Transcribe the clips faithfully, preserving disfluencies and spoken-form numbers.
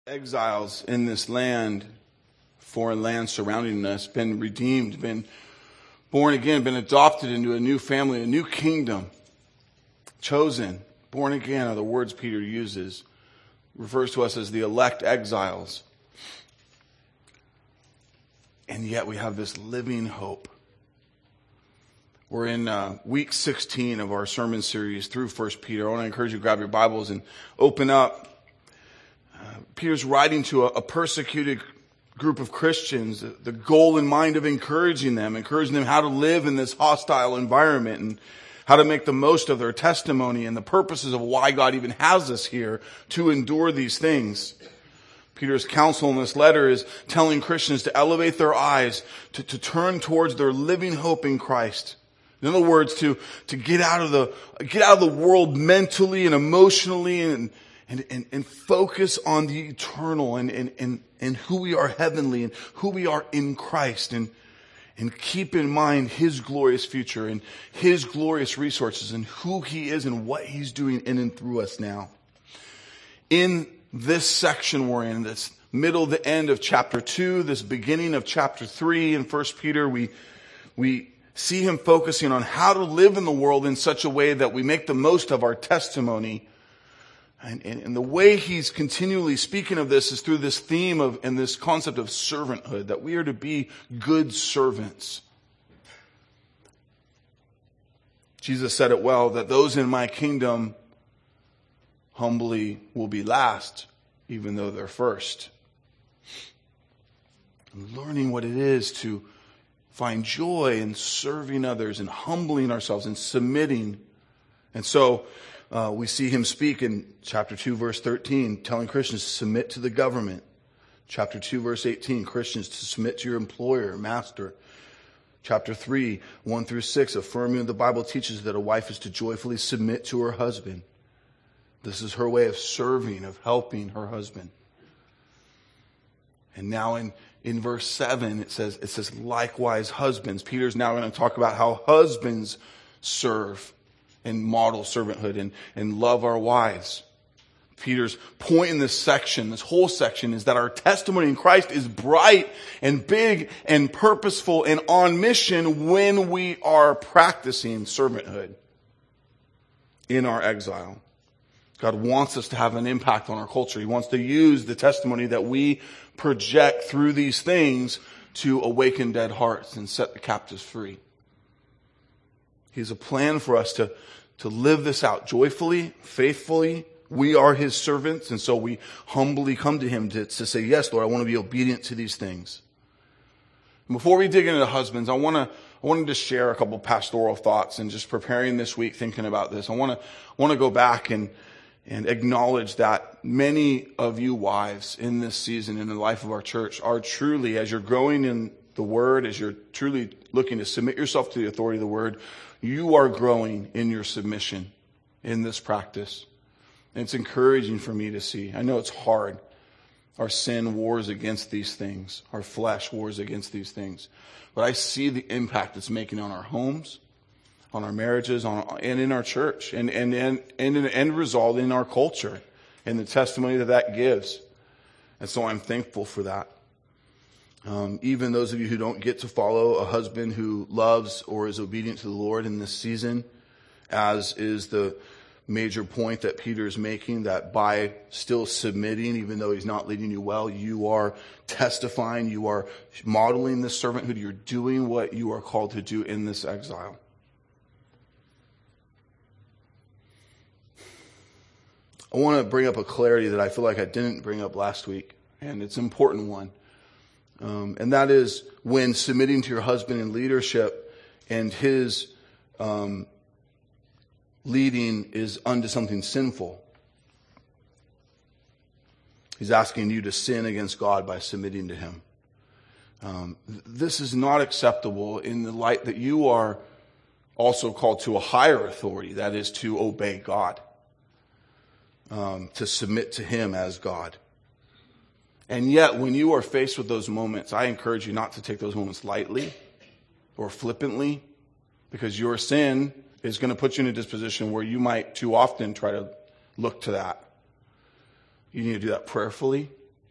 exiles in this land, foreign land surrounding us, been redeemed, been born again, been adopted into a new family, a new kingdom, chosen, born again are the words Peter uses, refers to us as the elect exiles. And yet we have this living hope. We're in uh, week sixteen of our sermon series through First Peter. I want to encourage you to grab your Bibles and open up. Uh, Peter's writing to a, a persecuted group of Christians, the, the goal in mind of encouraging them, encouraging them how to live in this hostile environment and how to make the most of their testimony and the purposes of why God even has us here to endure these things. Peter's counsel in this letter is telling Christians to elevate their eyes, to, to turn towards their living hope in Christ. In other words, to, to get out of the, get out of the world mentally and emotionally and, and, and, and focus on the eternal and, and, and, and who we are heavenly and who we are in Christ and, and keep in mind His glorious future and His glorious resources and who He is and what He's doing in and through us now. In this section we're in, this middle, the end of chapter two, this beginning of chapter three in First Peter, we, we see him focusing on how to live in the world in such a way that we make the most of our testimony. And, and, and the way he's continually speaking of this is through this theme of, and this concept of servanthood, that we are to be good servants. Jesus said it well, that those in my kingdom humbly will be last, even though they're first. And learning what it is to find joy in serving others and humbling ourselves and submitting. And so uh, we see him speak in chapter two, verse thirteen, telling Christians to submit to the government. Chapter two, verse eighteen, Christians to submit to your employer, master. Chapter three, one through six, affirming the Bible teaches that a wife is to joyfully submit to her husband. This is her way of serving, of helping her husband. And now in, in verse seven, it says, it says, likewise husbands. Peter's now going to talk about how husbands serve and model servanthood and, and love our wives. Peter's point in this section, this whole section, is that our testimony in Christ is bright and big and purposeful and on mission when we are practicing servanthood in our exile. God wants us to have an impact on our culture. He wants to use the testimony that we project through these things to awaken dead hearts and set the captives free. He has a plan for us to, to live this out joyfully, faithfully. We are His servants, and so we humbly come to Him to, to say, yes, Lord, I want to be obedient to these things. And before we dig into the husbands, I want to I wanted to share a couple pastoral thoughts and just preparing this week, thinking about this. I want to I want to go back and And acknowledge that many of you wives in this season in the life of our church are truly, as you're growing in the Word, as you're truly looking to submit yourself to the authority of the Word, you are growing in your submission in this practice. And it's encouraging for me to see. I know it's hard. Our sin wars against these things. Our flesh wars against these things. But I see the impact it's making on our homes, on our marriages, on, and in our church, and, and, and, and an end result in our culture, and the testimony that that gives. And so I'm thankful for that. Um, even those of you who don't get to follow a husband who loves or is obedient to the Lord in this season, as is the major point that Peter is making, that by still submitting, even though he's not leading you well, you are testifying, you are modeling this servanthood, you're doing what you are called to do in this exile. I want to bring up a clarity that I feel like I didn't bring up last week, and it's an important one. Um, and that is when submitting to your husband in leadership and his um, leading is unto something sinful. He's asking you to sin against God by submitting to Him. Um, this is not acceptable in the light that you are also called to a higher authority, that is to obey God. Um, to submit to Him as God. And yet, when you are faced with those moments, I encourage you not to take those moments lightly or flippantly, because your sin is going to put you in a disposition where you might too often try to look to that. You need to do that prayerfully.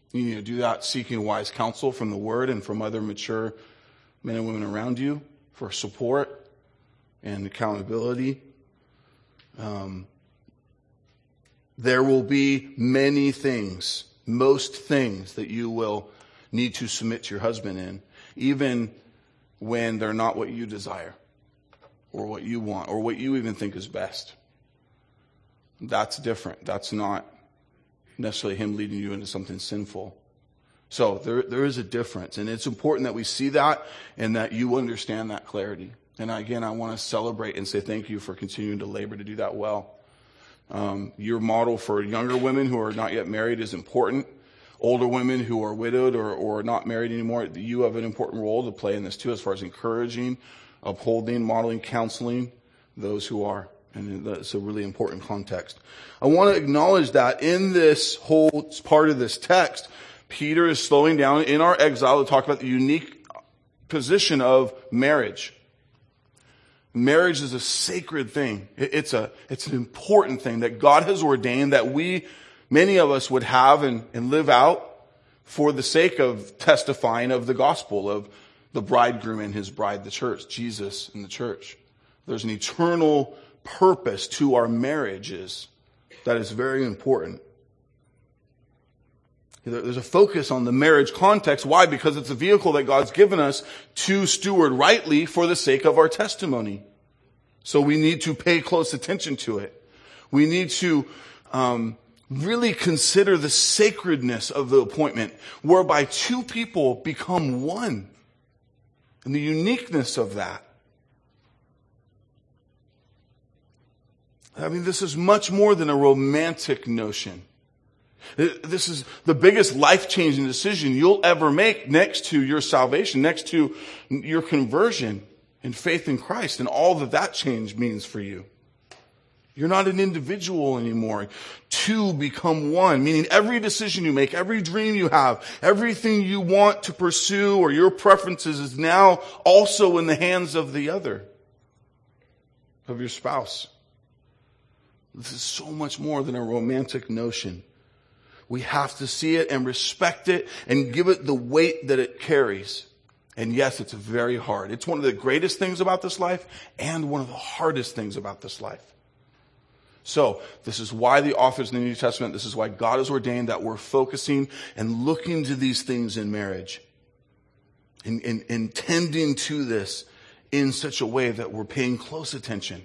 You need to do that seeking wise counsel from the Word and from other mature men and women around you for support and accountability. Um, there will be many things, most things that you will need to submit to your husband in, even when they're not what you desire or what you want or what you even think is best. That's different. That's not necessarily him leading you into something sinful. So there, there is a difference, and it's important that we see that and that you understand that clarity. And again, I want to celebrate and say thank you for continuing to labor to do that well. Um, your model for younger women who are not yet married is important. Older women who are widowed or, or not married anymore, you have an important role to play in this too, as far as encouraging, upholding, modeling, counseling those who are. And that's a really important context. I want to acknowledge that in this whole part of this text, Peter is slowing down in our exile to talk about the unique position of marriage. Marriage is a sacred thing. It's a, it's an important thing that God has ordained that we, many of us would have and, and live out for the sake of testifying of the gospel of the bridegroom and his bride, the church, Jesus and the church. There's an eternal purpose to our marriages that is very important. There's a focus on the marriage context. Why? Because it's a vehicle that God's given us to steward rightly for the sake of our testimony. So we need to pay close attention to it. We need to um, really consider the sacredness of the appointment, whereby two people become one, and the uniqueness of that. I mean, this is much more than a romantic notion. This is the biggest life-changing decision you'll ever make next to your salvation, next to your conversion and faith in Christ and all that that change means for you. You're not an individual anymore. Two become one, meaning every decision you make, every dream you have, everything you want to pursue or your preferences is now also in the hands of the other, of your spouse. This is so much more than a romantic notion. We have to see it and respect it and give it the weight that it carries. And yes, it's very hard. It's one of the greatest things about this life and one of the hardest things about this life. So this is why the authors in the New Testament, this is why God has ordained that we're focusing and looking to these things in marriage and, and, and tending to this in such a way that we're paying close attention.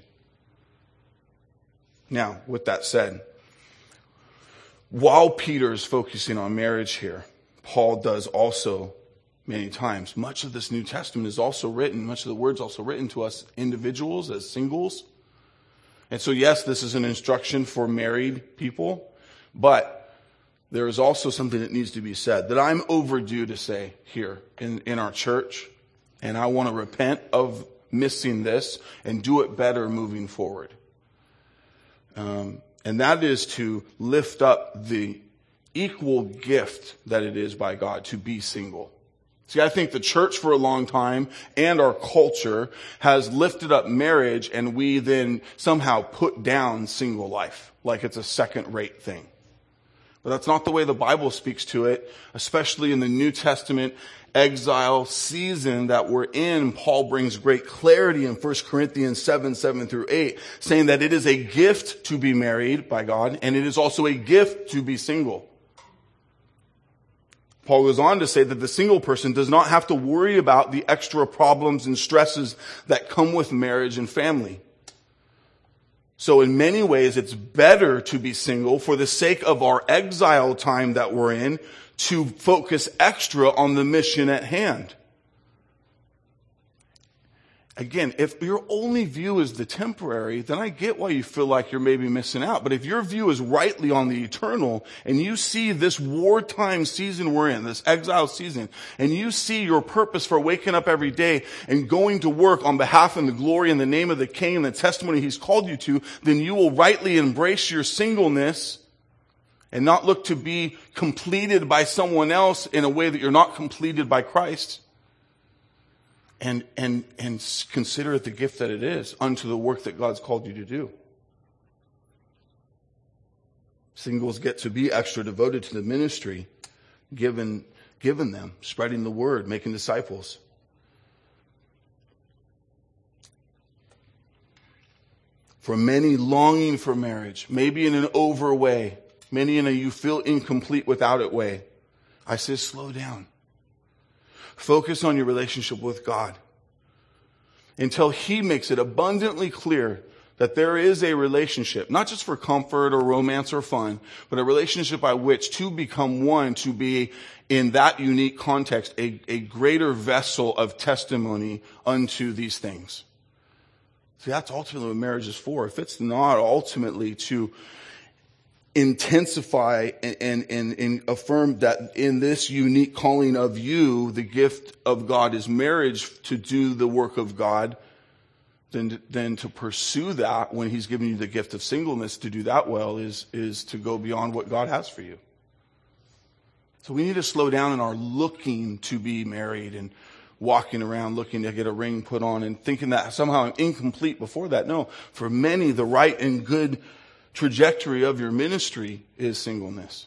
Now, with that said, while Peter is focusing on marriage here, Paul does also many times. Much of this New Testament is also written, much of the word's also written to us individuals as singles. And so yes, this is an instruction for married people, but there is also something that needs to be said that I'm overdue to say here in, in our church. And I want to repent of missing this and do it better moving forward. Um, and that is to lift up the equal gift that it is by God to be single. See, I think the church for a long time and our culture has lifted up marriage, and we then somehow put down single life like it's a second-rate thing. But that's not the way the Bible speaks to it, especially in the New Testament exile season that we're in. Paul brings great clarity in First Corinthians seven, seven through eight, saying that it is a gift to be married by God, and it is also a gift to be single. Paul goes on to say that the single person does not have to worry about the extra problems and stresses that come with marriage and family. So in many ways, it's better to be single for the sake of our exile time that we're in, to focus extra on the mission at hand. Again, if your only view is the temporary, then I get why you feel like you're maybe missing out. But if your view is rightly on the eternal, and you see this wartime season we're in, this exile season, and you see your purpose for waking up every day and going to work on behalf and the glory and the name of the King and the testimony He's called you to, then you will rightly embrace your singleness and not look to be completed by someone else in a way that you're not completed by Christ. And, and, and consider it the gift that it is unto the work that God's called you to do. Singles get to be extra devoted to the ministry, given, given them, spreading the word, making disciples. For many longing for marriage, maybe in an over way, many in a you feel incomplete without it way, I say slow down. Focus on your relationship with God until He makes it abundantly clear that there is a relationship, not just for comfort or romance or fun, but a relationship by which to become one, to be in that unique context, a, a greater vessel of testimony unto these things. See, that's ultimately what marriage is for. If it's not ultimately to intensify and, and, and, and affirm that in this unique calling of you, the gift of God is marriage to do the work of God, then, then to pursue that when He's given you the gift of singleness to do that well is, is to go beyond what God has for you. So we need to slow down in our looking to be married and walking around looking to get a ring put on and thinking that somehow I'm incomplete before that. No, for many, the right and good trajectory of your ministry is singleness.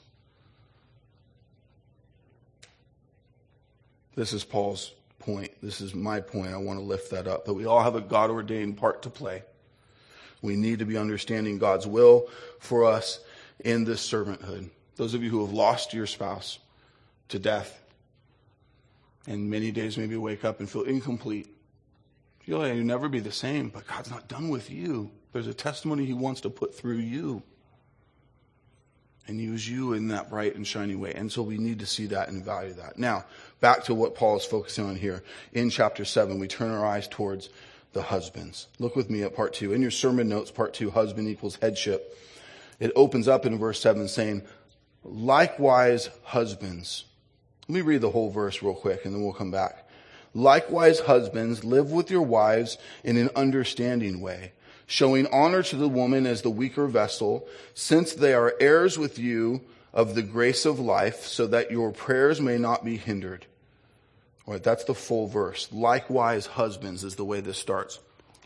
This is Paul's point. This is my point. I want to lift that up. That we all have a God-ordained part to play. We need to be understanding God's will for us in this servanthood. Those of you who have lost your spouse to death, and many days maybe wake up and feel incomplete. Feel like you'll never be the same, but God's not done with you. There's a testimony He wants to put through you and use you in that bright and shining way. And so we need to see that and value that. Now, back to what Paul is focusing on here. In chapter seven, we turn our eyes towards the husbands. Look with me at part two. In your sermon notes, part two, husband equals headship. It opens up in verse seven saying, likewise husbands. Let me read the whole verse real quick and then we'll come back. Likewise, husbands, live with your wives in an understanding way, showing honor to the woman as the weaker vessel, since they are heirs with you of the grace of life, so that your prayers may not be hindered. All right, that's the full verse. Likewise, husbands is the way this starts.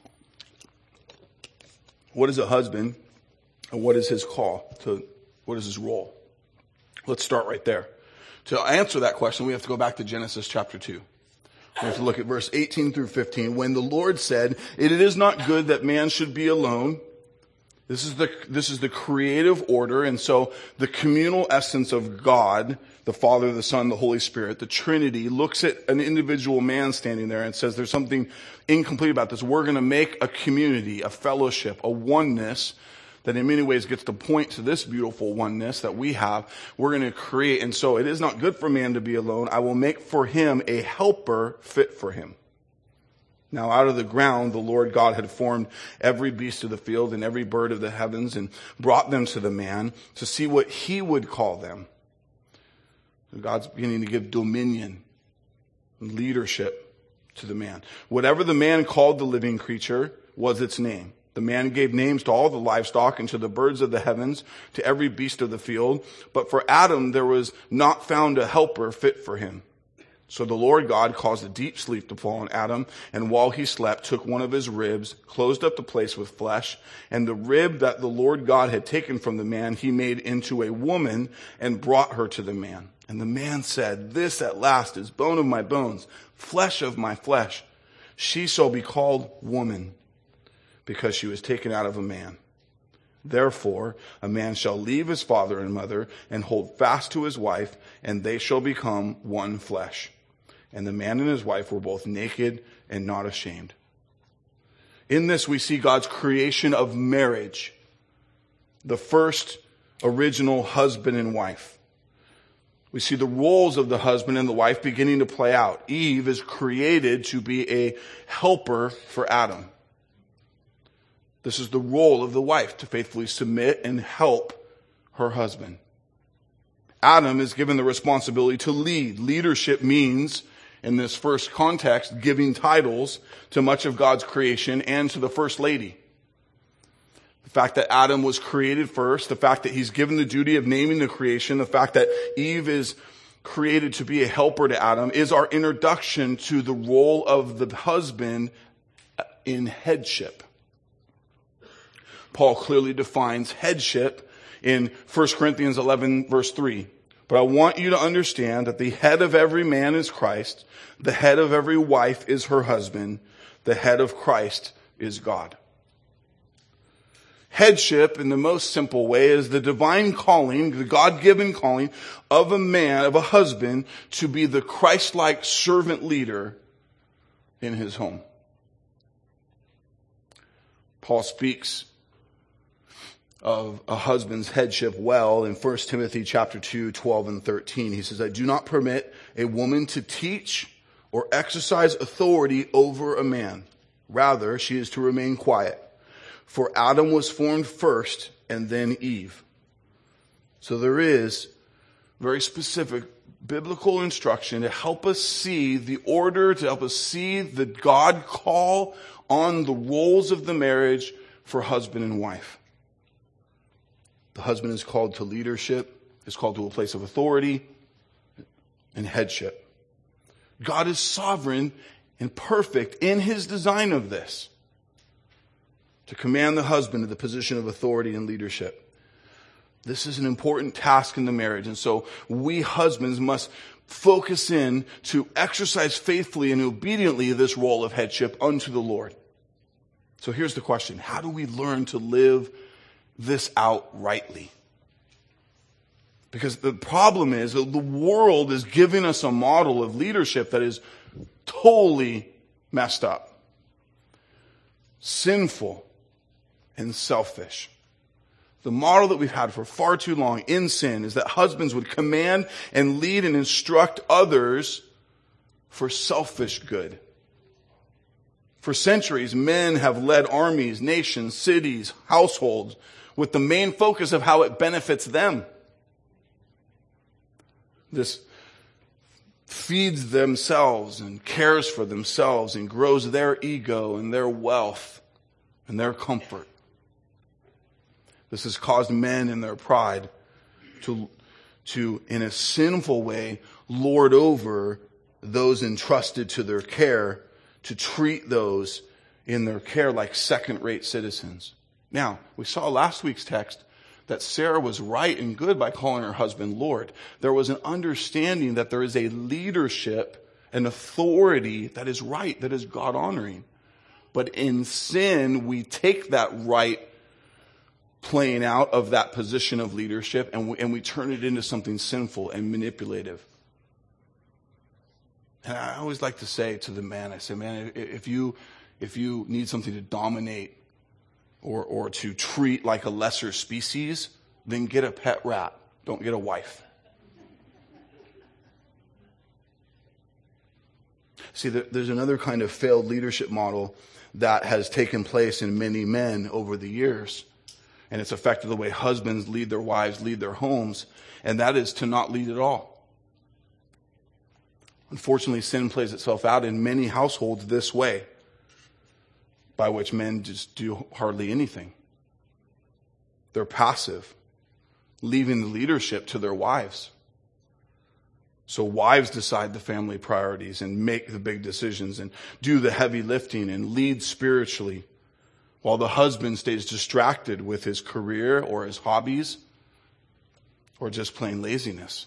What is a husband and what is his call? To, what is his role? Let's start right there. To answer that question, we have to go back to Genesis chapter two. We have to look at verse eighteen through fifteen. When the Lord said, it is not good that man should be alone. This is the, this is the creative order. And so the communal essence of God, the Father, the Son, the Holy Spirit, the Trinity, looks at an individual man standing there and says, there's something incomplete about this. We're going to make a community, a fellowship, a oneness that in many ways gets to point to this beautiful oneness that we have. We're going to create. And so it is not good for man to be alone. I will make for him a helper fit for him. Now out of the ground, the Lord God had formed every beast of the field and every bird of the heavens and brought them to the man to see what he would call them. God's beginning to give dominion and leadership to the man. Whatever the man called the living creature was its name. The man gave names to all the livestock and to the birds of the heavens, to every beast of the field. But for Adam, there was not found a helper fit for him. So the Lord God caused a deep sleep to fall on Adam, and while he slept, took one of his ribs, closed up the place with flesh, and the rib that the Lord God had taken from the man, he made into a woman and brought her to the man. And the man said, this at last is bone of my bones, flesh of my flesh. She shall be called woman, because she was taken out of a man. Therefore, a man shall leave his father and mother and hold fast to his wife, and they shall become one flesh. And the man and his wife were both naked and not ashamed. In this, we see God's creation of marriage, the first original husband and wife. We see the roles of the husband and the wife beginning to play out. Eve is created to be a helper for Adam. This is the role of the wife, to faithfully submit and help her husband. Adam is given the responsibility to lead. Leadership means, in this first context, giving titles to much of God's creation and to the first lady. The fact that Adam was created first, the fact that he's given the duty of naming the creation, the fact that Eve is created to be a helper to Adam is our introduction to the role of the husband in headship. Paul clearly defines headship in First Corinthians eleven verse three. But I want you to understand that the head of every man is Christ. The head of every wife is her husband. The head of Christ is God. Headship, in the most simple way, is the divine calling, the God-given calling of a man, of a husband, to be the Christ-like servant leader in his home. Paul speaks of a husband's headship well in First Timothy chapter two, twelve and thirteen. He says, I do not permit a woman to teach or exercise authority over a man. Rather, she is to remain quiet. For Adam was formed first and then Eve. So there is very specific biblical instruction to help us see the order, to help us see the God call on the roles of the marriage for husband and wife. The husband is called to leadership, is called to a place of authority and headship. God is sovereign and perfect in his design of this, to command the husband to the position of authority and leadership. This is an important task in the marriage. And so we husbands must focus in to exercise faithfully and obediently this role of headship unto the Lord. So here's the question. How do we learn to live this out rightly? Because the problem is that the world is giving us a model of leadership that is totally messed up, sinful, and selfish. The model that we've had for far too long in sin is that husbands would command and lead and instruct others for selfish good. For centuries, men have led armies, nations, cities, households with the main focus of how it benefits them. This feeds themselves and cares for themselves and grows their ego and their wealth and their comfort. This has caused men in their pride to, to, in a sinful way, lord over those entrusted to their care, to treat those in their care like second-rate citizens. Now, we saw last week's text that Sarah was right and good by calling her husband Lord. There was an understanding that there is a leadership and authority that is right, that is God-honoring. But in sin, we take that right playing out of that position of leadership and we, and we turn it into something sinful and manipulative. And I always like to say to the man, I say, man, if you, if you need something to dominate or, or to treat like a lesser species, then get a pet rat. Don't get a wife. See, there's another kind of failed leadership model that has taken place in many men over the years. And it's affected the way husbands lead their wives, lead their homes. And that is to not lead at all. Unfortunately, sin plays itself out in many households this way, by which men just do hardly anything. They're passive, leaving the leadership to their wives. So wives decide the family priorities and make the big decisions and do the heavy lifting and lead spiritually, while the husband stays distracted with his career or his hobbies or just plain laziness.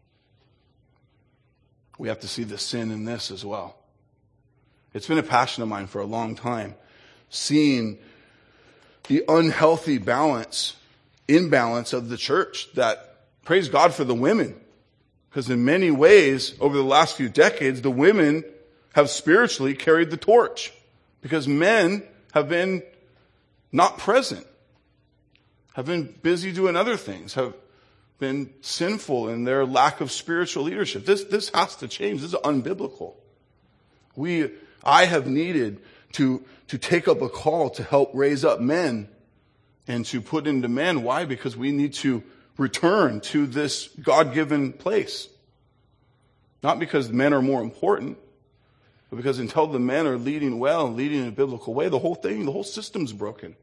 We have to see the sin in this as well. It's been a passion of mine for a long time, seeing the unhealthy balance, imbalance of the church that, praise God for the women. Because in many ways, over the last few decades, the women have spiritually carried the torch. Because men have been not present, have been busy doing other things, have been sinful in their lack of spiritual leadership. This, this has to change. This is unbiblical. We, I have needed to, to take up a call to help raise up men and to put into men. Why? Because we need to return to this God-given place. Not because the men are more important, but because until the men are leading well and leading in a biblical way, the whole thing, the whole system's broken.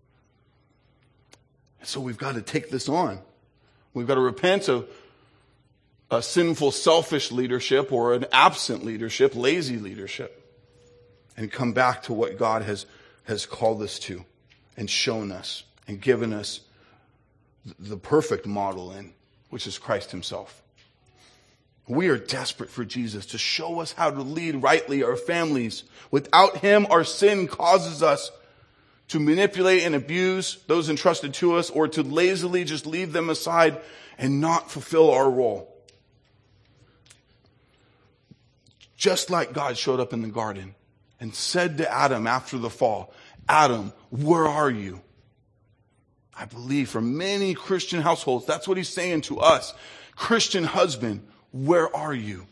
So we've got to take this on. We've got to repent of a sinful, selfish leadership or an absent leadership, lazy leadership, and come back to what God has, has called us to and shown us and given us the perfect model in, which is Christ himself. We are desperate for Jesus to show us how to lead rightly our families. Without him, our sin causes us to manipulate and abuse those entrusted to us, or to lazily just leave them aside and not fulfill our role. Just like God showed up in the garden and said to Adam after the fall, Adam, where are you? I believe for many Christian households, that's what he's saying to us. Christian husband, where are you?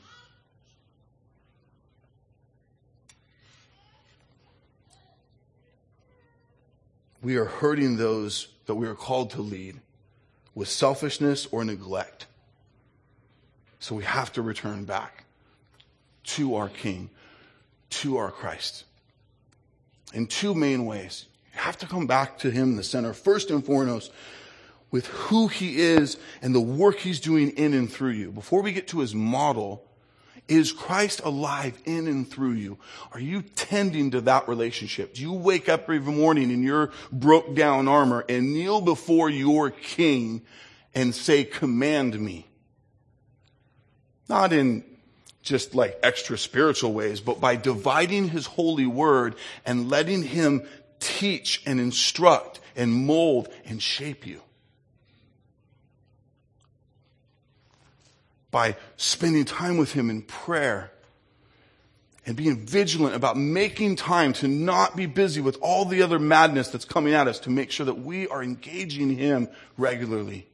We are hurting those that we are called to lead with selfishness or neglect. So we have to return back to our King, to our Christ. In two main ways. You have to come back to him, the center, first and foremost, with who he is and the work he's doing in and through you. Before we get to his model, is Christ alive in and through you? Are you tending to that relationship? Do you wake up every morning in your broke down armor and kneel before your King and say, command me? Not in just like extra spiritual ways, but by dividing his holy word and letting him teach and instruct and mold and shape you. By spending time with him in prayer and being vigilant about making time to not be busy with all the other madness that's coming at us, to make sure that we are engaging him regularly.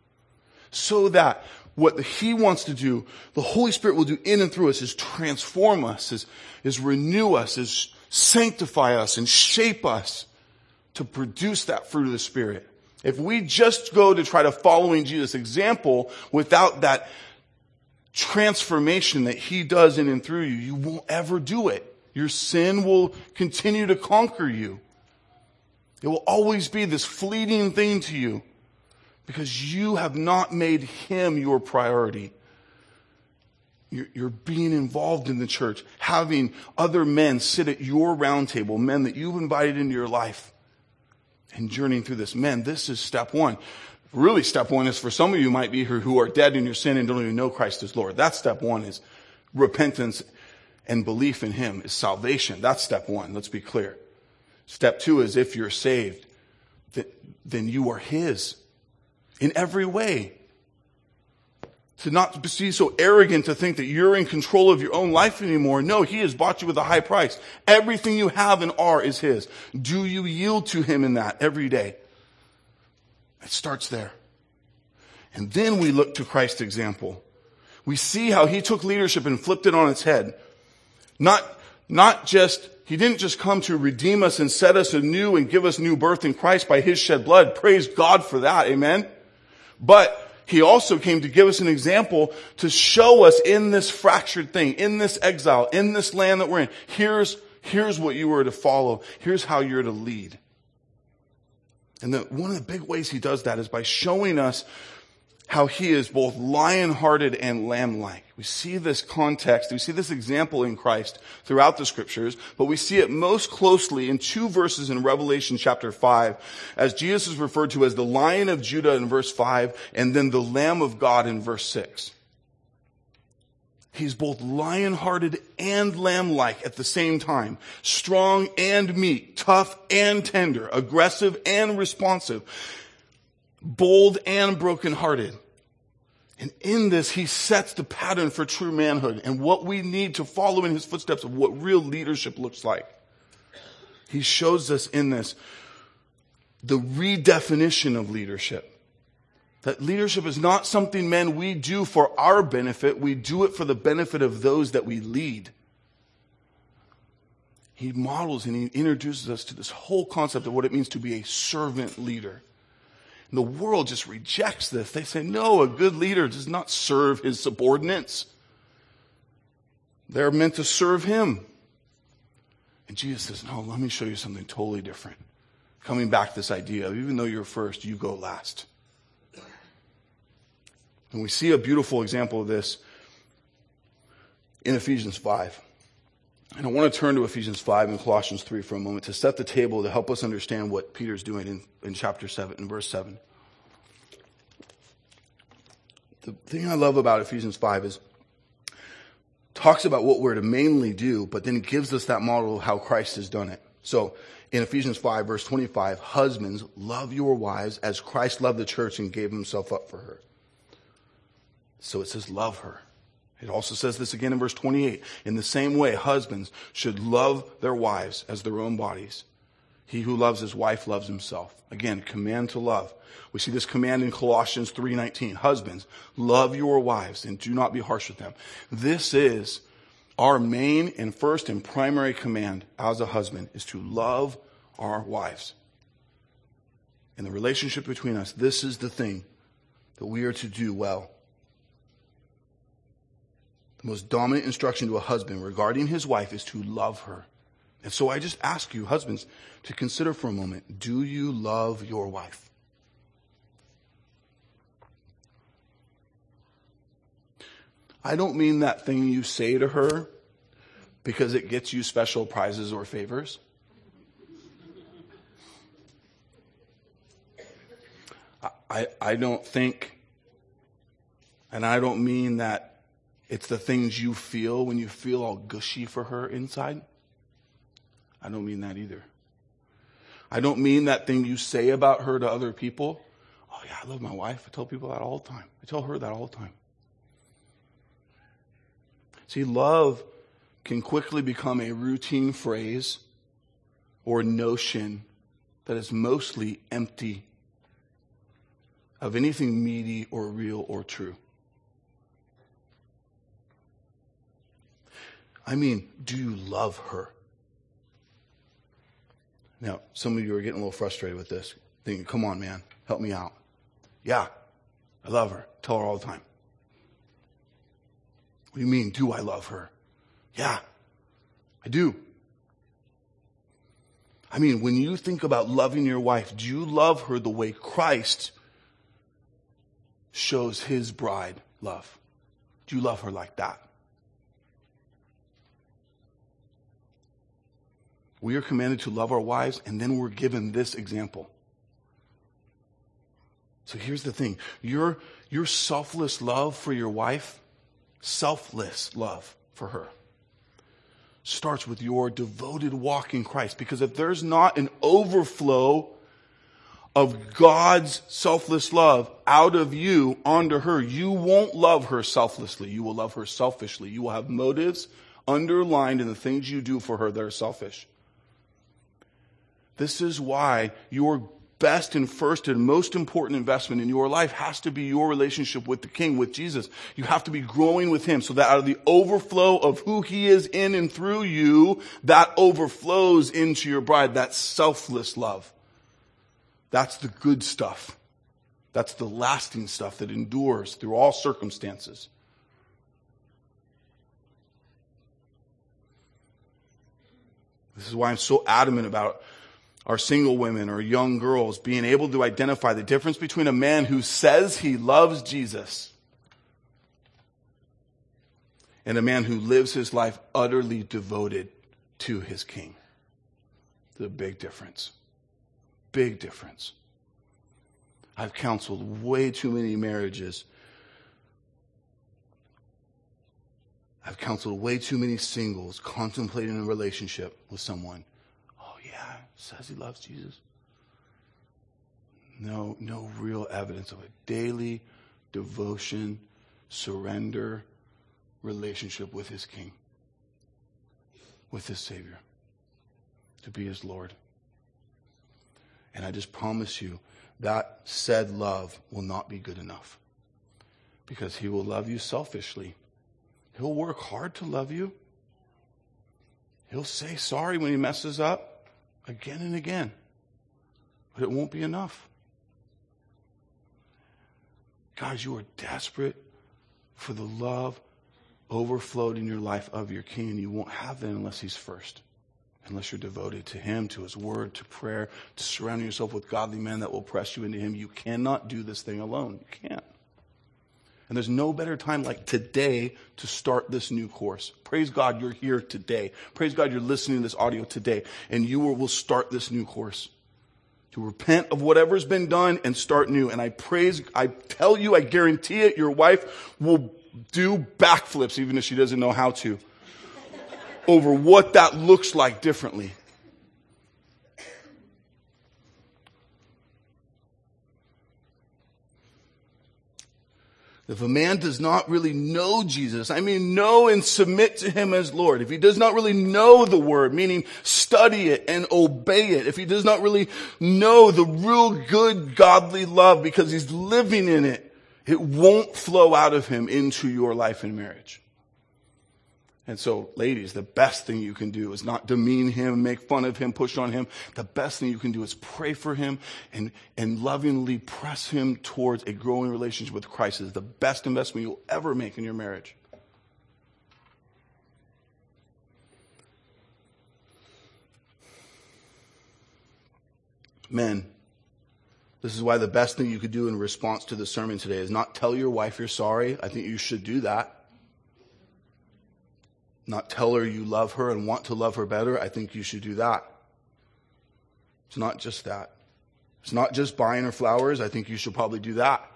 So that what he wants to do, the Holy Spirit will do in and through us, is transform us, is, is renew us, is sanctify us and shape us to produce that fruit of the Spirit. If we just go to try to following Jesus' example without that transformation that he does in and through you, you won't ever do it. Your sin will continue to conquer you. It will always be this fleeting thing to you because you have not made him your priority. You're, you're being involved in the church, having other men sit at your round table, men that you've invited into your life, and journeying through this. Men, this is step one. Really, step one is for some of you might be here who are dead in your sin and don't even know Christ as Lord. That's step one, is repentance and belief in him is salvation. That's step one. Let's be clear. Step two is if you're saved, then you are his in every way. To not be so arrogant to think that you're in control of your own life anymore. No, he has bought you with a high price. Everything you have and are is his. Do you yield to him in that every day? It starts there. And then we look to Christ's example. We see how he took leadership and flipped it on its head. Not, not just, he didn't just come to redeem us and set us anew and give us new birth in Christ by his shed blood. Praise God for that. Amen. But he also came to give us an example to show us in this fractured thing, in this exile, in this land that we're in. Here's, here's what you were to follow. Here's how you're to lead. And the, one of the big ways he does that is by showing us how he is both lion-hearted and lamb-like. We see this context, we see this example in Christ throughout the scriptures, but we see it most closely in two verses in Revelation chapter five, as Jesus is referred to as the Lion of Judah in verse five, and then the Lamb of God in verse six. He's both lion-hearted and lamb-like at the same time. Strong and meek, tough and tender, aggressive and responsive, bold and brokenhearted. And in this, he sets the pattern for true manhood and what we need to follow in his footsteps of what real leadership looks like. He shows us in this the redefinition of leadership. That leadership is not something, men, we do for our benefit. We do it for the benefit of those that we lead. He models and he introduces us to this whole concept of what it means to be a servant leader. And the world just rejects this. They say, no, a good leader does not serve his subordinates. They're meant to serve him. And Jesus says, no, let me show you something totally different. Coming back to this idea of even though you're first, you go last. And we see a beautiful example of this in Ephesians five. And I want to turn to Ephesians five and Colossians three for a moment to set the table to help us understand what Peter's doing in, in chapter seven, in verse seven. The thing I love about Ephesians five is talks about what we're to mainly do, but then gives us that model of how Christ has done it. So in Ephesians five, verse twenty-five, husbands, love your wives as Christ loved the church and gave himself up for her. So it says love her. It also says this again in verse twenty-eight. In the same way, husbands should love their wives as their own bodies. He who loves his wife loves himself. Again, command to love. We see this command in Colossians three nineteen. Husbands, love your wives and do not be harsh with them. This is our main and first and primary command as a husband, is to love our wives. In the relationship between us, this is the thing that we are to do well. The most dominant instruction to a husband regarding his wife is to love her. And so I just ask you, husbands, to consider for a moment, do you love your wife? I don't mean that thing you say to her because it gets you special prizes or favors. I, I don't think, and I don't mean that it's the things you feel when you feel all gushy for her inside. I don't mean that either. I don't mean that thing you say about her to other people. Oh yeah, I love my wife. I tell people that all the time. I tell her that all the time. See, love can quickly become a routine phrase or notion that is mostly empty of anything meaty or real or true. I mean, do you love her? Now, some of you are getting a little frustrated with this, thinking, come on, man, help me out. Yeah, I love her. Tell her all the time. What do you mean, do I love her? Yeah, I do. I mean, when you think about loving your wife, do you love her the way Christ shows his bride love? Do you love her like that? We are commanded to love our wives, and then we're given this example. So here's the thing. Your, your selfless love for your wife, selfless love for her, starts with your devoted walk in Christ. Because if there's not an overflow of God's selfless love out of you onto her, you won't love her selflessly. You will love her selfishly. You will have motives underlined in the things you do for her that are selfish. This is why your best and first and most important investment in your life has to be your relationship with the King, with Jesus. You have to be growing with him so that out of the overflow of who he is in and through you, that overflows into your bride, that selfless love. That's the good stuff. That's the lasting stuff that endures through all circumstances. This is why I'm so adamant about our single women or young girls being able to identify the difference between a man who says he loves Jesus and a man who lives his life utterly devoted to his King. The big difference. Big difference. I've counseled way too many marriages. I've counseled way too many singles contemplating a relationship with someone. Oh yeah, says he loves Jesus. No, no real evidence of a daily devotion, surrender relationship with his King, with his Savior, to be his Lord. And I just promise you, that said love will not be good enough. Because he will love you selfishly. He'll work hard to love you. He'll say sorry when he messes up again and again. But it won't be enough. Guys, you are desperate for the love overflowed in your life of your King. And you won't have that unless he's first. Unless you're devoted to him, to his word, to prayer, to surrounding yourself with godly men that will press you into him. You cannot do this thing alone. You can't. And there's no better time like today to start this new course. Praise God you're here today. Praise God you're listening to this audio today. And you will start this new course. To repent of whatever's been done and start new. And I praise, I tell you, I guarantee it, your wife will do backflips, even if she doesn't know how to, over what that looks like differently. If a man does not really know Jesus, I mean know and submit to him as Lord, if he does not really know the word, meaning study it and obey it, if he does not really know the real good godly love because he's living in it, it won't flow out of him into your life and marriage. And so, ladies, the best thing you can do is not demean him, make fun of him, push on him. The best thing you can do is pray for him and, and lovingly press him towards a growing relationship with Christ. It is the best investment you'll ever make in your marriage. Men, this is why the best thing you could do in response to the sermon today is not tell your wife you're sorry. I think you should do that. Not tell her you love her and want to love her better. I think you should do that. It's not just that. It's not just buying her flowers. I think you should probably do that.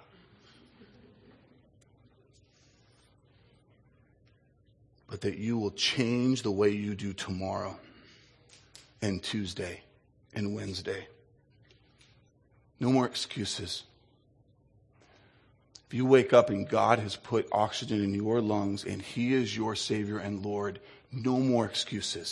But that you will change the way you do tomorrow and Tuesday and Wednesday. No more excuses. If you wake up and God has put oxygen in your lungs and he is your Savior and Lord, no more excuses.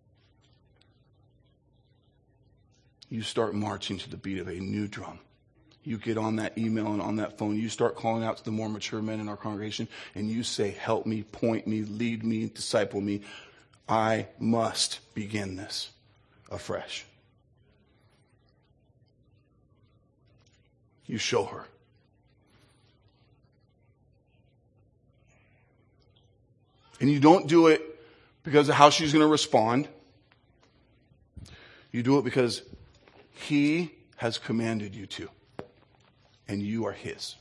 You start marching to the beat of a new drum. You get on that email and on that phone. You start calling out to the more mature men in our congregation and you say, help me, point me, lead me, disciple me. I must begin this afresh. You show her. And you don't do it because of how she's going to respond. You do it because he has commanded you to. And you are his.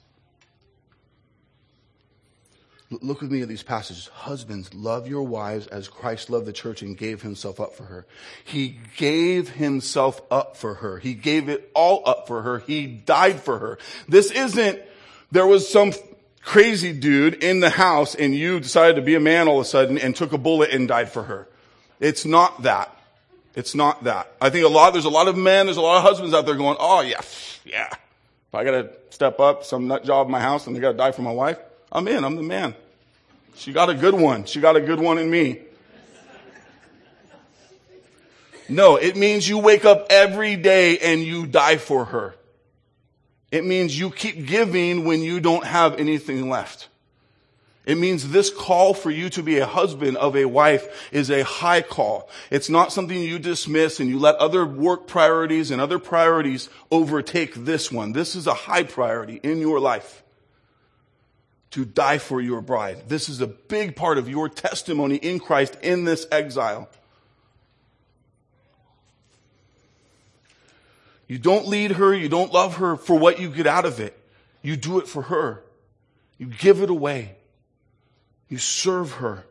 Look with me at these passages. Husbands, love your wives as Christ loved the church and gave himself up for her. He gave himself up for her. He gave it all up for her. He died for her. This isn't, there was some crazy dude in the house and you decided to be a man all of a sudden and took a bullet and died for her. It's not that. It's not that. I think a lot, there's a lot of men, there's a lot of husbands out there going, oh yeah, yeah. If I gotta step up some nut job in my house and I gotta die for my wife, I'm in, I'm the man. She got a good one. She got a good one in me. No, it means you wake up every day and you die for her. It means you keep giving when you don't have anything left. It means this call for you to be a husband of a wife is a high call. It's not something you dismiss and you let other work priorities and other priorities overtake this one. This is a high priority in your life. To die for your bride. This is a big part of your testimony in Christ in this exile. You don't lead her, you don't love her for what you get out of it. You do it for her. You give it away. You serve her.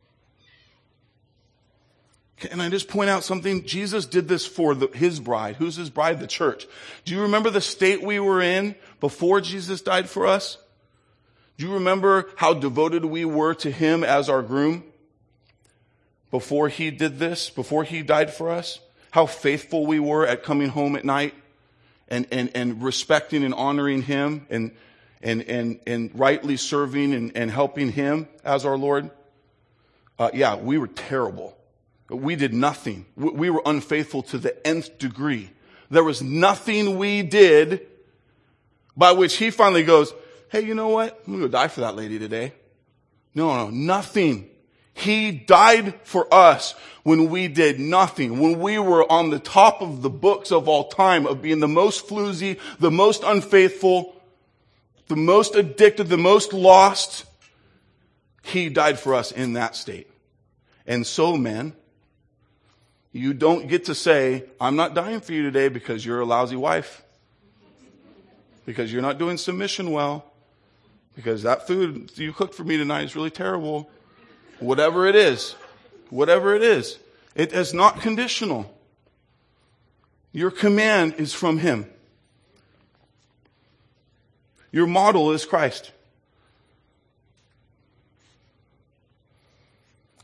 Can I just point out something? Jesus did this for the, his bride. Who's his bride? The church. Do you remember the state we were in before Jesus died for us? Do you remember how devoted we were to him as our groom before he did this, before he died for us? How faithful we were at coming home at night and, and, and respecting and honoring him and, and, and, and rightly serving and, and helping him as our Lord. Uh, yeah, we were terrible. We did nothing. We were unfaithful to the nth degree. There was nothing we did by which he finally goes, hey, you know what? I'm going to go die for that lady today. No, no, nothing. He died for us when we did nothing. When we were on the top of the books of all time of being the most floozy, the most unfaithful, the most addicted, the most lost. He died for us in that state. And so, men, you don't get to say, I'm not dying for you today because you're a lousy wife. Because you're not doing submission well. Because that food you cooked for me tonight is really terrible. Whatever it is. Whatever it is. It is not conditional. Your command is from him. Your model is Christ.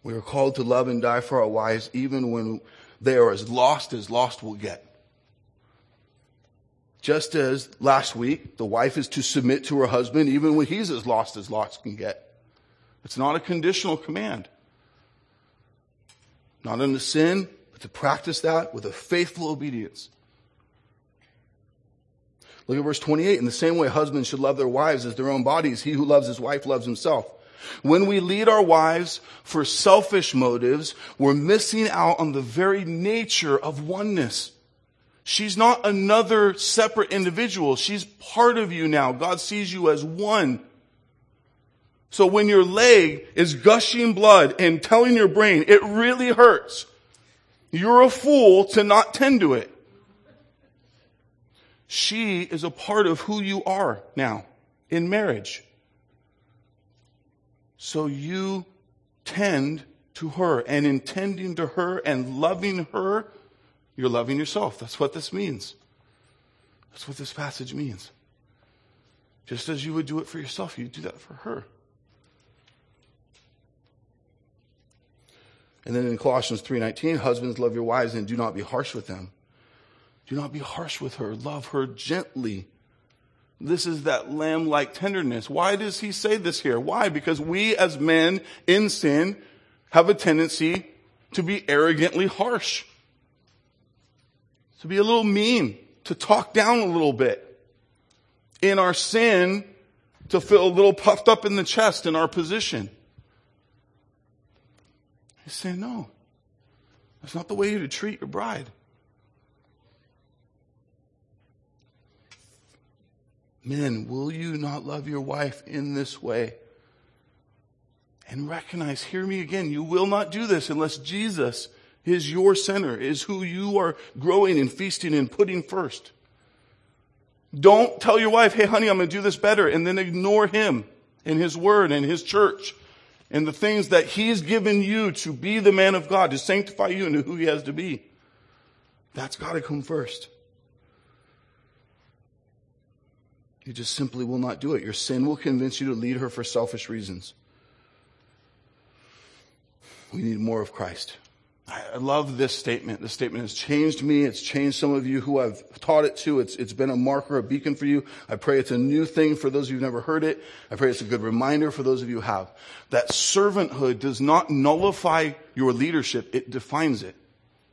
We are called to love and die for our wives even when they are as lost as lost will get. Just as last week, the wife is to submit to her husband even when he's as lost as lost can get. It's not a conditional command. Not unto sin, but to practice that with a faithful obedience. Look at verse twenty-eight. In the same way, husbands should love their wives as their own bodies. He who loves his wife loves himself. When we lead our wives for selfish motives, we're missing out on the very nature of oneness. She's not another separate individual. She's part of you now. God sees you as one. So when your leg is gushing blood and telling your brain it really hurts, you're a fool to not tend to it. She is a part of who you are now in marriage. So you tend to her, and in tending to her and loving her, you're loving yourself. That's what this means. That's what this passage means. Just as you would do it for yourself, you do that for her. And then in Colossians three nineteen, husbands, love your wives and do not be harsh with them. Do not be harsh with her. Love her gently. This is that lamb-like tenderness. Why does he say this here? Why? Because we as men in sin have a tendency to be arrogantly harsh. To be a little mean. To talk down a little bit. In our sin, to feel a little puffed up in the chest in our position. He's saying, no. That's not the way to treat your bride. Men, will you not love your wife in this way? And recognize, hear me again, you will not do this unless Jesus is your center, is who you are growing and feasting and putting first. Don't tell your wife, hey honey, I'm going to do this better, and then ignore him and his word and his church and the things that he's given you to be the man of God, to sanctify you into who he has to be. That's got to come first. You just simply will not do it. Your sin will convince you to lead her for selfish reasons. We need more of Christ. I love this statement. This statement has changed me. It's changed some of you who I've taught it to. It's, it's been a marker, a beacon for you. I pray it's a new thing for those of you who've never heard it. I pray it's a good reminder for those of you who have. That servanthood does not nullify your leadership. It defines it.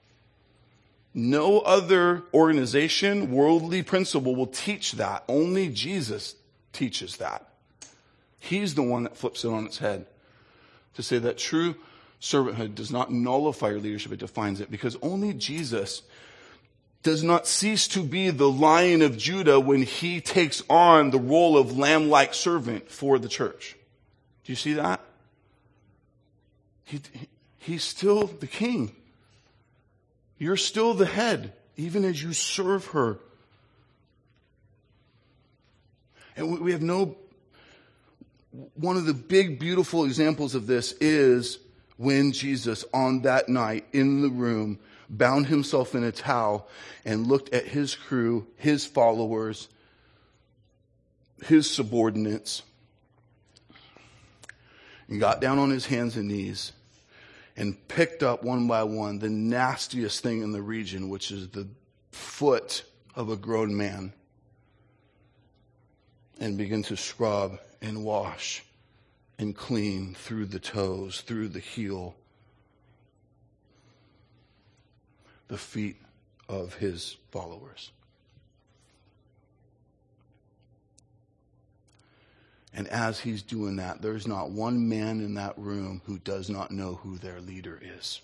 No other organization, worldly principle will teach that. Only Jesus teaches that. He's the one that flips it on its head. To say that true servanthood does not nullify your leadership, it defines it. Because only Jesus does not cease to be the Lion of Judah when he takes on the role of lamb-like servant for the church. Do you see that? He, he's still the king. You're still the head, even as you serve her. And we have no... One of the big, beautiful examples of this is when Jesus, on that night in the room, bound himself in a towel and looked at his crew, his followers, his subordinates, and got down on his hands and knees and picked up one by one the nastiest thing in the region, which is the foot of a grown man, and began to scrub and wash and clean through the toes, through the heel, the feet of his followers. And as he's doing that, there's not one man in that room who does not know who their leader is.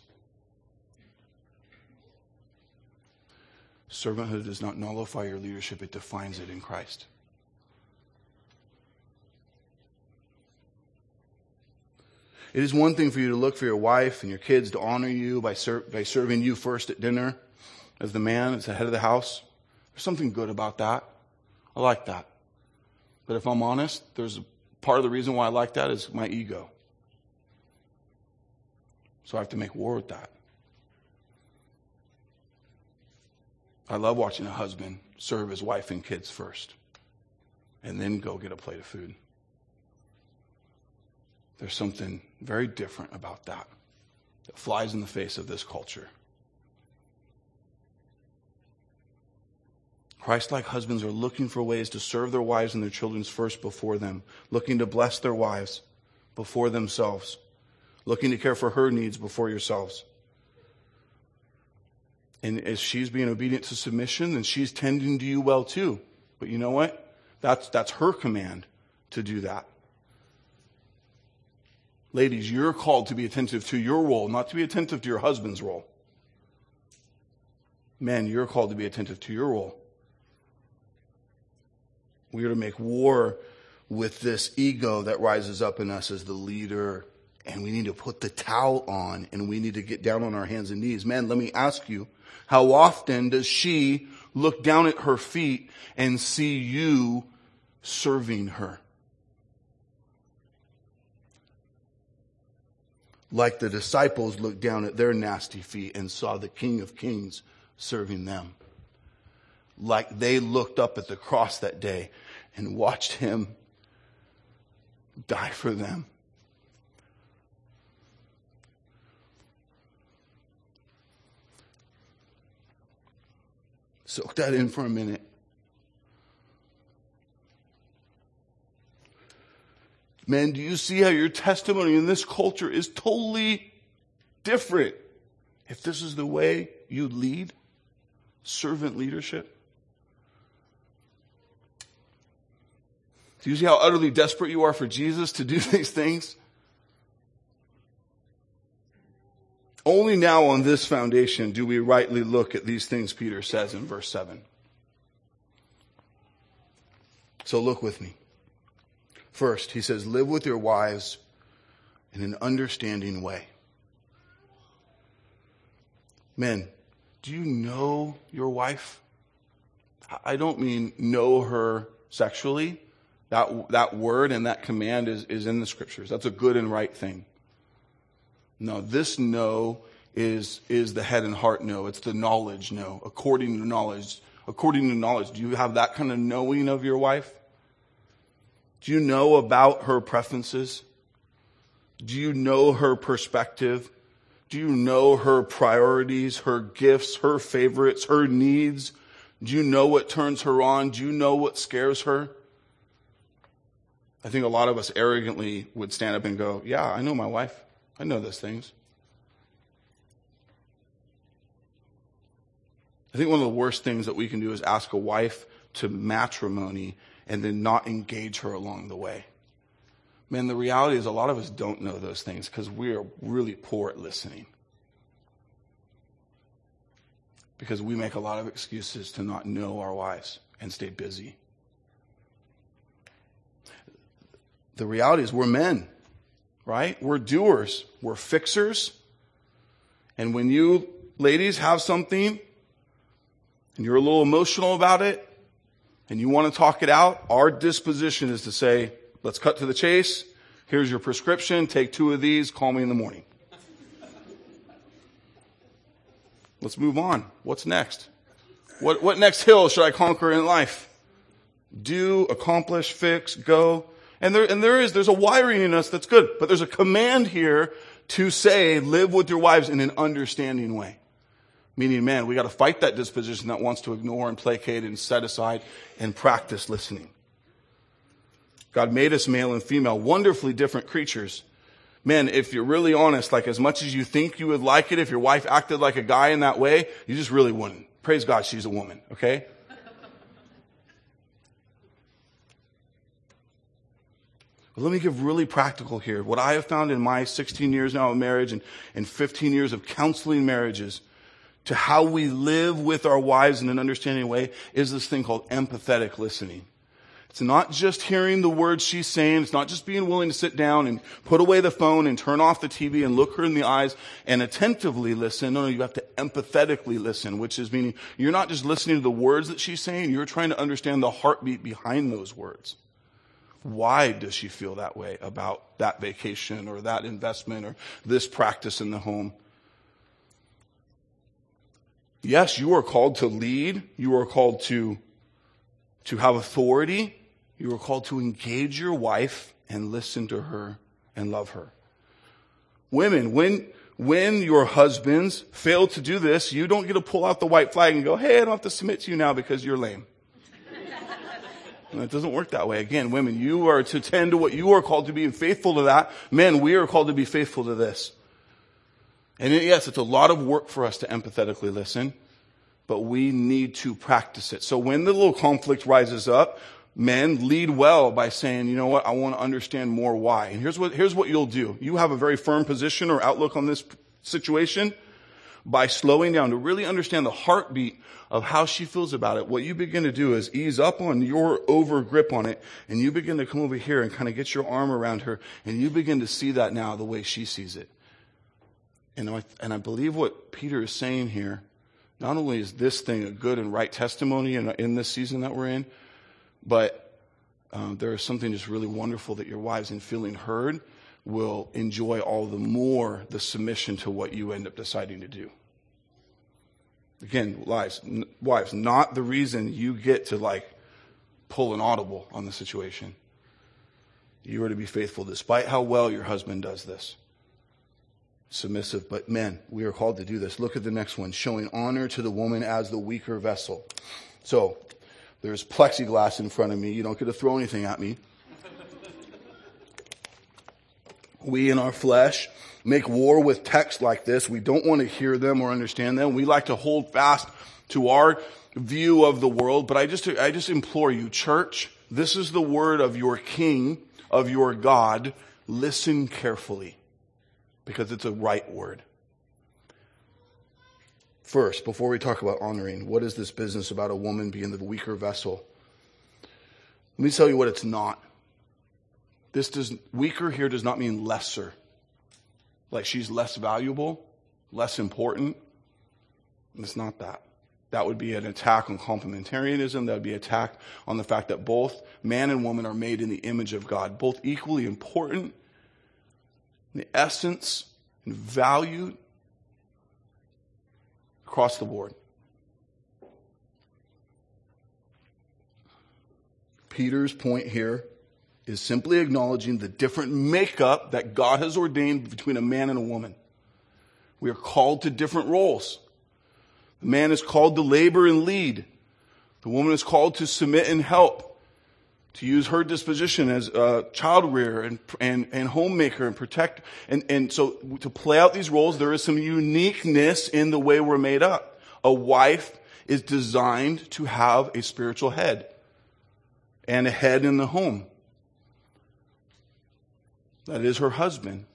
Servanthood does not nullify your leadership, it defines it in Christ. It is one thing for you to look for your wife and your kids to honor you by, ser- by serving you first at dinner as the man, as the head of the house. There's something good about that. I like that. But if I'm honest, there's a part of the reason why I like that is my ego. So I have to make war with that. I love watching a husband serve his wife and kids first and then go get a plate of food. There's something very different about that. that flies in the face of this culture. Christ-like husbands are looking for ways to serve their wives and their children first before them, looking to bless their wives before themselves, looking to care for her needs before yourselves. And as she's being obedient to submission, then she's tending to you well too. But you know what? That's, that's her command to do that. Ladies, you're called to be attentive to your role, not to be attentive to your husband's role. Men, you're called to be attentive to your role. We are to make war with this ego that rises up in us as the leader. And we need to put the towel on and we need to get down on our hands and knees. Man, let me ask you, how often does she look down at her feet and see you serving her? Like the disciples looked down at their nasty feet and saw the King of Kings serving them. Like they looked up at the cross that day and watched him die for them. Soak that in for a minute. Men, do you see how your testimony in this culture is totally different if this is the way you lead servant leadership? Do you see how utterly desperate you are for Jesus to do these things? Only now on this foundation do we rightly look at these things Peter says in verse seven. So look with me. First, he says, live with your wives in an understanding way. Men, do you know your wife? I don't mean know her sexually. That, that word and that command is, is in the scriptures. That's a good and right thing. No, this know is, is the head and heart know. It's the knowledge know. According to knowledge. According to knowledge. Do you have that kind of knowing of your wife? Do you know about her preferences? Do you know her perspective? Do you know her priorities, her gifts, her favorites, her needs? Do you know what turns her on? Do you know what scares her? I think a lot of us arrogantly would stand up and go, yeah, I know my wife. I know those things. I think one of the worst things that we can do is ask a wife to matrimony and then not engage her along the way. Man, the reality is a lot of us don't know those things because we are really poor at listening. Because we make a lot of excuses to not know our wives and stay busy. The reality is we're men, right? We're doers. We're fixers. And when you ladies have something and you're a little emotional about it and you want to talk it out, our disposition is to say, let's cut to the chase. Here's your prescription. Take two of these. Call me in the morning. Let's move on. What's next? What, what next hill should I conquer in life? Do, accomplish, fix, go. And there, and there is, there's a wiring in us that's good. But there's a command here to say, live with your wives in an understanding way. Meaning, man, we got to fight that disposition that wants to ignore and placate and set aside and practice listening. God made us male and female, wonderfully different creatures. Man, if you're really honest, like as much as you think you would like it, if your wife acted like a guy in that way, you just really wouldn't. Praise God, she's a woman, okay? But let me get really practical here. What I have found in my sixteen years now of marriage and, and fifteen years of counseling marriages to how we live with our wives in an understanding way is this thing called empathetic listening. It's not just hearing the words she's saying. It's not just being willing to sit down and put away the phone and turn off the T V and look her in the eyes and attentively listen. No, no, you have to empathetically listen, which is meaning you're not just listening to the words that she's saying. You're trying to understand the heartbeat behind those words. Why does she feel that way about that vacation or that investment or this practice in the home? Yes, you are called to lead. You are called to, to have authority. You are called to engage your wife and listen to her and love her. Women, when, when your husbands fail to do this, you don't get to pull out the white flag and go, hey, I don't have to submit to you now because you're lame. And it doesn't work that way. Again, women, you are to tend to what you are called to be and faithful to that. Men, we are called to be faithful to this. And yes, it's a lot of work for us to empathetically listen, but we need to practice it. So when the little conflict rises up, men, lead well by saying, you know what, I want to understand more why. And here's what, here's what you'll do. You have a very firm position or outlook on this situation. By slowing down to really understand the heartbeat of how she feels about it, what you begin to do is ease up on your over grip on it, and you begin to come over here and kind of get your arm around her, and you begin to see that now the way she sees it. And I, and I believe what Peter is saying here, not only is this thing a good and right testimony in, in this season that we're in, but um, there is something just really wonderful that your wives, in feeling heard, will enjoy all the more the submission to what you end up deciding to do. Again, wives, n- wives, not the reason you get to like pull an audible on the situation. You are to be faithful despite how well your husband does this. Submissive, but men, we are called to do this. Look at the next one, showing honor to the woman as the weaker vessel. So, there's plexiglass in front of me. You don't get to throw anything at me. We in our flesh make war with texts like this. We don't want to hear them or understand them. We like to hold fast to our view of the world. But I just, I just implore you, church, this is the word of your King, of your God. Listen carefully, because it's a right word. First, before we talk about honoring, what is this business about a woman being the weaker vessel? Let me tell you what it's not. This does, weaker here does not mean lesser. Like she's less valuable, less important. It's not that. That would be an attack on complementarianism. That would be an attack on the fact that both man and woman are made in the image of God. Both equally important in the essence and valued across the board. Peter's point here is simply acknowledging the different makeup that God has ordained between a man and a woman. We are called to different roles. The man is called to labor and lead. The woman is called to submit and help, to use her disposition as a child rearer and, and, and homemaker and protect. And, and so to play out these roles, there is some uniqueness in the way we're made up. A wife is designed to have a spiritual head and a head in the home. That is her husband.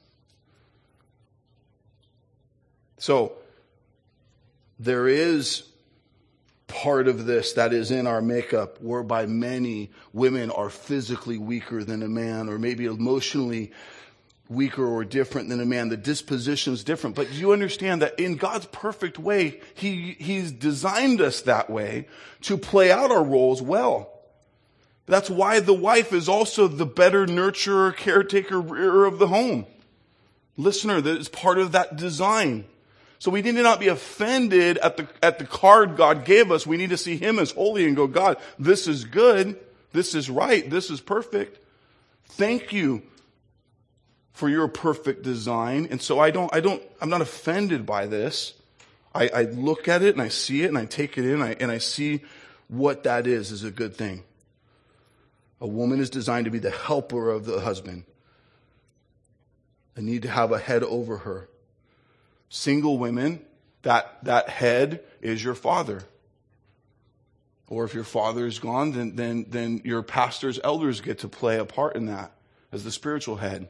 So, there is part of this that is in our makeup whereby many women are physically weaker than a man, or maybe emotionally weaker or different than a man. The disposition is different. But you understand that in God's perfect way, He He's designed us that way to play out our roles well. That's why the wife is also the better nurturer, caretaker, rearer of the home. Listener, that is part of that design. So we need to not be offended at the, at the card God gave us. We need to see Him as holy and go, God, this is good. This is right. This is perfect. Thank you for your perfect design. And so I don't, I don't, I'm not offended by this. I, I look at it and I see it and I take it in and I, and I see what that is, is a good thing. A woman is designed to be the helper of the husband. They need to have a head over her. Single women, that, that head is your father. Or if your father is gone, then, then, then your pastor's elders get to play a part in that as the spiritual head.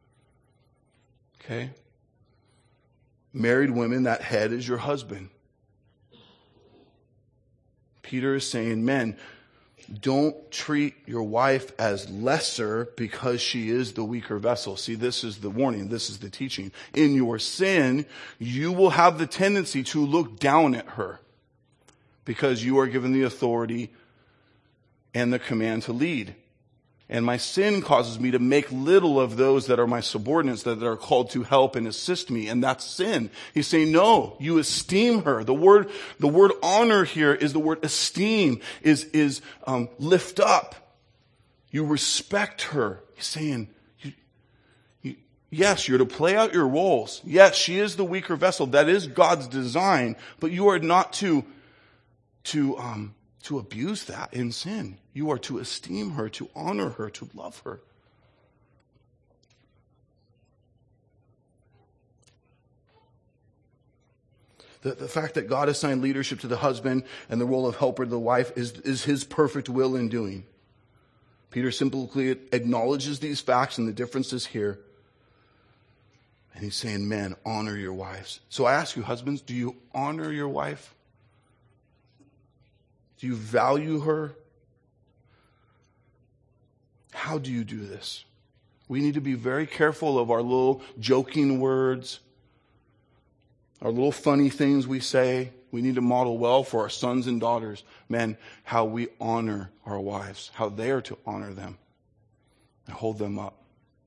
Okay? Married women, that head is your husband. Peter is saying, men, don't treat your wife as lesser because she is the weaker vessel. See, this is the warning. This is the teaching. In your sin, you will have the tendency to look down at her because you are given the authority and the command to lead. And my sin causes me to make little of those that are my subordinates, that are called to help and assist me. And that's sin. He's saying, no, you esteem her. The word, the word honor here is the word esteem, is, is, um, lift up. You respect her. He's saying, you, you, Yes, you're to play out your roles. Yes, she is the weaker vessel. That is God's design, but you are not to, to, um, to abuse that in sin. You are to esteem her, to honor her, to love her. The, the fact that God assigned leadership to the husband and the role of helper to the wife is, is his perfect will in doing. Peter simply acknowledges these facts and the differences here. And he's saying, men, honor your wives. So I ask you, husbands, do you honor your wife? Do you value her? How do you do this? We need to be very careful of our little joking words, our little funny things we say. We need to model well for our sons and daughters, men, how we honor our wives, how they are to honor them and hold them up.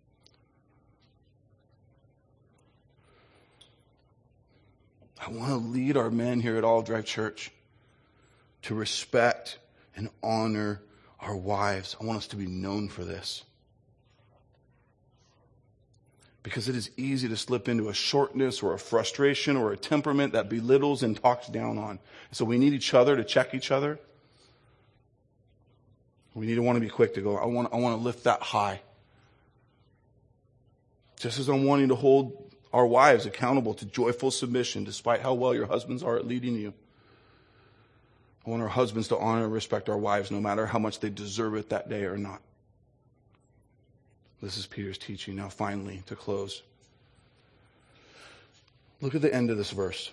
I want to lead our men here at Olive Drive Church to respect and honor our wives. I want us to be known for this. Because it is easy to slip into a shortness or a frustration or a temperament that belittles and talks down on. So we need each other to check each other. We need to want to be quick to go, I want, I want to lift that high. Just as I'm wanting to hold our wives accountable to joyful submission, despite how well your husbands are at leading you. I want our husbands to honor and respect our wives, no matter how much they deserve it that day or not. This is Peter's teaching. Now, finally, to close, look at the end of this verse.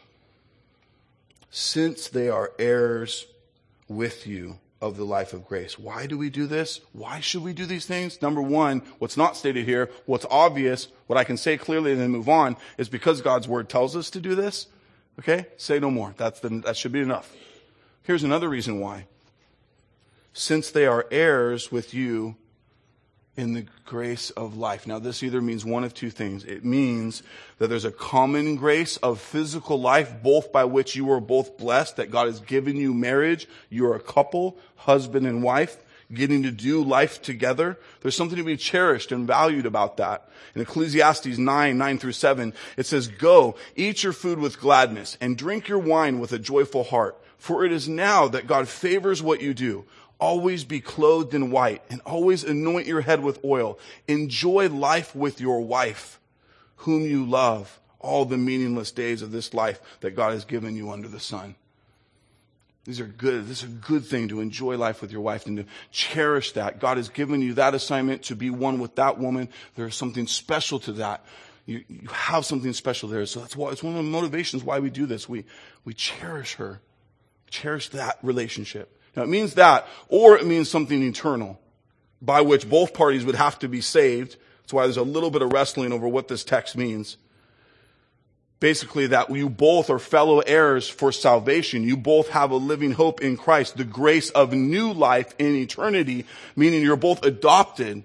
Since they are heirs with you of the life of grace. Why do we do this? Why should we do these things? Number one, what's not stated here, what's obvious, what I can say clearly and then move on, is because God's word tells us to do this. Okay? Say no more. That's the, that should be enough. Here's another reason why. Since they are heirs with you in the grace of life. Now, this either means one of two things. It means that there's a common grace of physical life, both by which you are both blessed, that God has given you marriage. You are a couple, husband and wife, getting to do life together. There's something to be cherished and valued about that. In Ecclesiastes nine, nine through seven, it says, go, eat your food with gladness, and drink your wine with a joyful heart. For it is now that God favors what you do. Always be clothed in white, and always anoint your head with oil. Enjoy life with your wife, whom you love, all the meaningless days of this life that God has given you under the sun. These are good. This is a good thing to enjoy life with your wife and to cherish that. God has given you that assignment to be one with that woman. There is something special to that. You, you have something special there. So that's why it's one of the motivations why we do this. We, we cherish her, cherish that relationship. Now, it means that, or it means something eternal, by which both parties would have to be saved. That's why there's a little bit of wrestling over what this text means. Basically, that you both are fellow heirs for salvation. You both have a living hope in Christ, the grace of new life in eternity, meaning you're both adopted.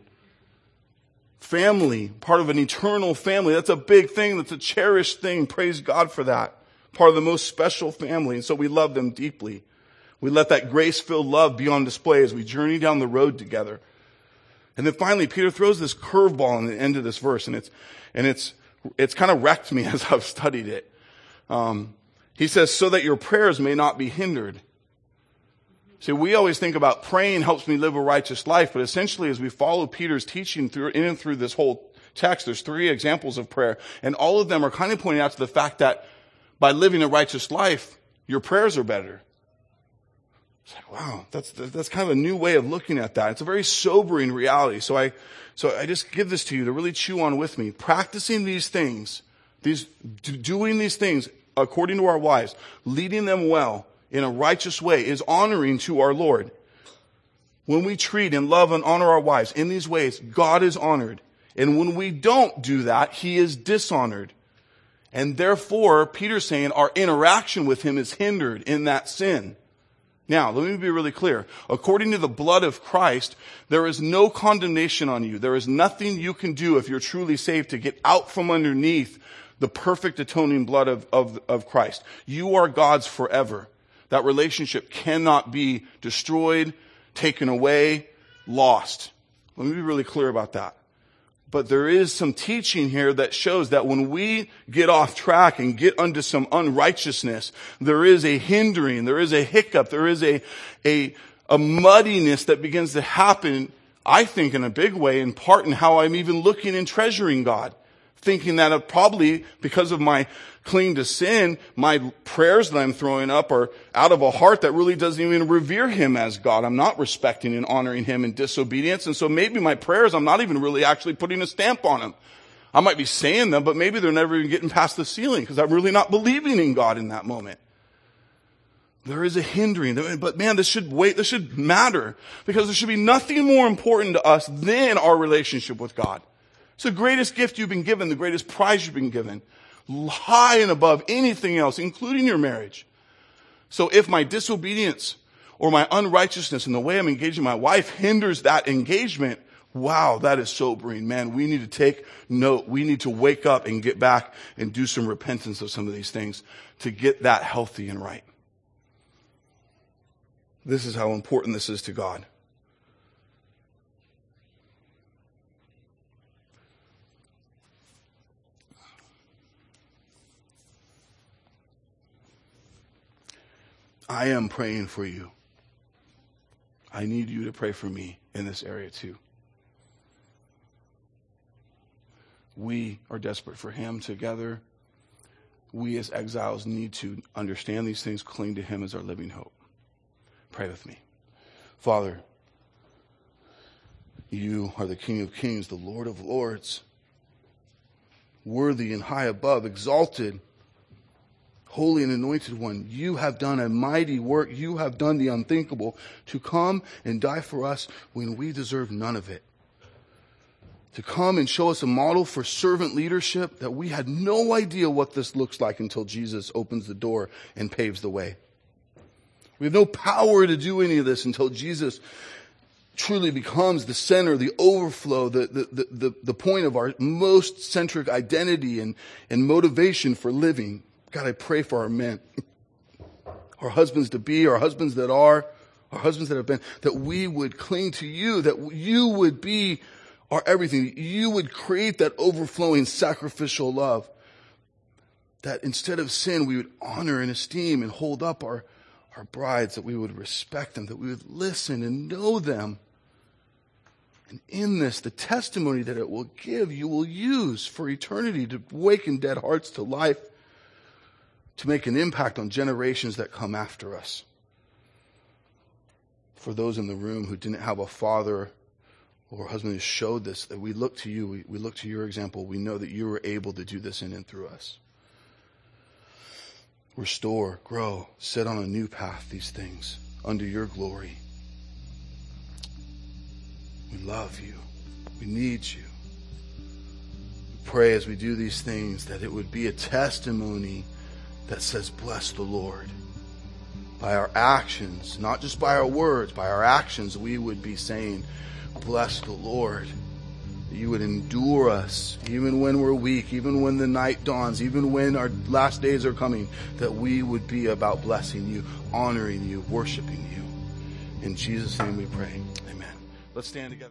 Family, part of an eternal family. That's a big thing. That's a cherished thing. Praise God for that. Part of the most special family. And so we love them deeply. We let that grace-filled love be on display as we journey down the road together. And then finally, Peter throws this curveball in the end of this verse, and it's, and it's, it's kind of wrecked me as I've studied it. Um, he says, so that your prayers may not be hindered. See, we always think about praying helps me live a righteous life, but essentially as we follow Peter's teaching through, in and through this whole text, there's three examples of prayer, and all of them are kind of pointing out to the fact that by living a righteous life, your prayers are better. It's like, wow, that's, that's kind of a new way of looking at that. It's a very sobering reality. So I, so I just give this to you to really chew on with me. Practicing these things, these, doing these things according to our wives, leading them well in a righteous way is honoring to our Lord. When we treat and love and honor our wives in these ways, God is honored. And when we don't do that, He is dishonored. And therefore, Peter's saying our interaction with Him is hindered in that sin. Now, let me be really clear. According to the blood of Christ, there is no condemnation on you. There is nothing you can do if you're truly saved to get out from underneath the perfect atoning blood of, of, of Christ. You are God's forever. That relationship cannot be destroyed, taken away, lost. Let me be really clear about that. But there is some teaching here that shows that when we get off track and get unto some unrighteousness, there is a hindering, there is a hiccup, there is a, a, a muddiness that begins to happen, I think in a big way, in part in how I'm even looking and treasuring God. Thinking that of probably because of my clinging to sin, my prayers that I'm throwing up are out of a heart that really doesn't even revere Him as God. I'm not respecting and honoring Him in disobedience. And so maybe my prayers, I'm not even really actually putting a stamp on them. I might be saying them, but maybe they're never even getting past the ceiling because I'm really not believing in God in that moment. There is a hindering, but man, this should wait, this should matter because there should be nothing more important to us than our relationship with God. It's the greatest gift you've been given, the greatest prize you've been given, high and above anything else, including your marriage. So if my disobedience or my unrighteousness in the way I'm engaging my wife hinders that engagement, wow, that is sobering. Man, we need to take note. We need to wake up and get back and do some repentance of some of these things to get that healthy and right. This is how important this is to God. I am praying for you. I need you to pray for me in this area too. We are desperate for Him together. We as exiles need to understand these things, cling to Him as our living hope. Pray with me. Father, you are the King of Kings, the Lord of Lords, worthy and high above, exalted, Holy and Anointed One. You have done a mighty work. You have done the unthinkable to come and die for us when we deserve none of it. To come and show us a model for servant leadership that we had no idea what this looks like until Jesus opens the door and paves the way. We have no power to do any of this until Jesus truly becomes the center, the overflow, the, the, the, the point of our most centric identity and, and motivation for living. God, I pray for our men, our husbands to be, our husbands that are, our husbands that have been, that we would cling to you, that you would be our everything. You would create that overflowing sacrificial love. That instead of sin, we would honor and esteem and hold up our, our brides, that we would respect them, that we would listen and know them. And in this, the testimony that it will give, you will use for eternity to awaken dead hearts to life, to make an impact on generations that come after us. For those in the room who didn't have a father or a husband who showed this, that we look to you, we, we look to your example, we know that you were able to do this in and through us. Restore, grow, set on a new path these things under your glory. We love you. We need you. We pray as we do these things that it would be a testimony that says, bless the Lord. By our actions, not just by our words, by our actions, we would be saying, bless the Lord. That you would endure us, even when we're weak, even when the night dawns, even when our last days are coming, that we would be about blessing you, honoring you, worshiping you. In Jesus' name we pray. Amen. Let's stand together.